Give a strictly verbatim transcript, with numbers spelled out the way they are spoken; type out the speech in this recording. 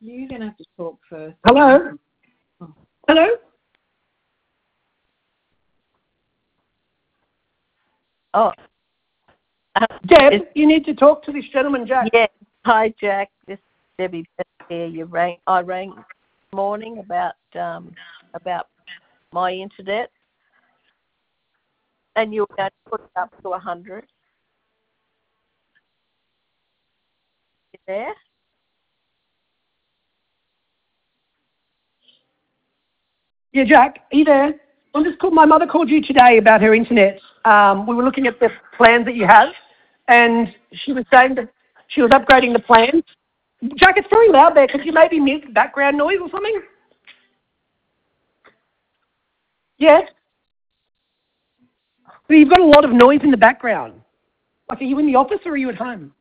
You're going to have to talk first. Hello? Oh. Hello? Oh. Uh, Deb, you need to talk to this gentleman, Jack. Yeah. Hi, Jack. This is Debbie here. You rang. I rang this morning about um about my internet, and you were going to put it up to a hundred. You there? Yeah, Jack, are you there? I'm just called, my mother called you today about her internet. Um, we were looking at the plans that you have, and she was saying that she was upgrading the plans. Jack, it's very loud there. Could you maybe mute the background noise or something? Yes? So you've got a lot of noise in the background. Like, are you in the office or are you at home?